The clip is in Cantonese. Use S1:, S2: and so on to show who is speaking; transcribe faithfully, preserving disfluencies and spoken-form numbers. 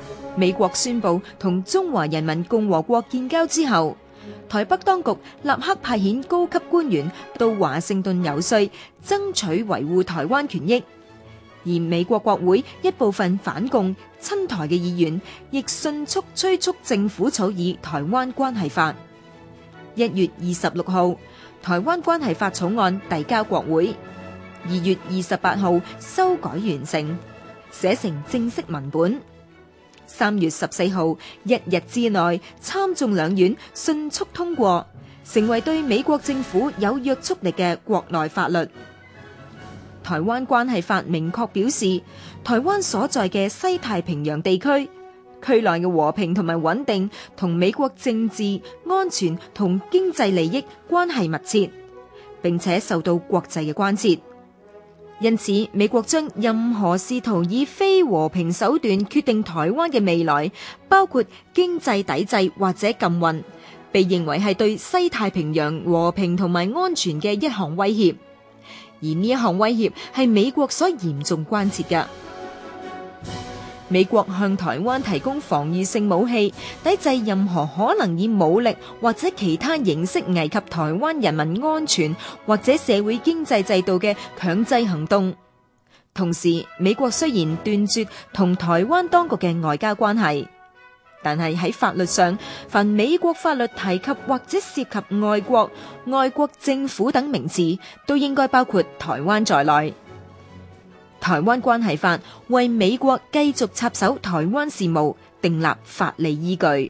S1: 美國宣布同中華人民共和國建交之後，台北當局立刻派遣高級官員到華盛頓遊說，爭取維護台灣權益。而美國國會一部分反共親台嘅議員，亦迅速催促政府草擬台灣關係法。一月二十六號，台灣關係法草案遞交國會，二月二十八號修改完成，寫成正式文本。三月十四號，一日之內，參眾兩院迅速通過，成為對美國政府有約束力嘅國內法律。台灣關係法明確表示，台灣所在嘅西太平洋地區，區內嘅和平同埋穩定，同美國政治、安全同經濟利益關係密切，並且受到國際嘅關切。因此，美國將任何試圖以非和平手段決定台灣嘅未來，包括經濟抵制或者禁運，被認為係對西太平洋和平同埋安全嘅一項威脅。而呢一項威脅係美國所嚴重關切嘅。美國向台灣提供防禦性武器，抵制任何可能以武力或者其他形式危及台灣人民安全或者社會經濟制度嘅強制行動。同時，美國雖然斷絕同台灣當局嘅外交關係，但係喺法律上，凡美國法律提及或者涉及外國、外國政府等名詞，都應該包括台灣在內。台灣關係法為美國繼續插手台灣事務訂立法理依據。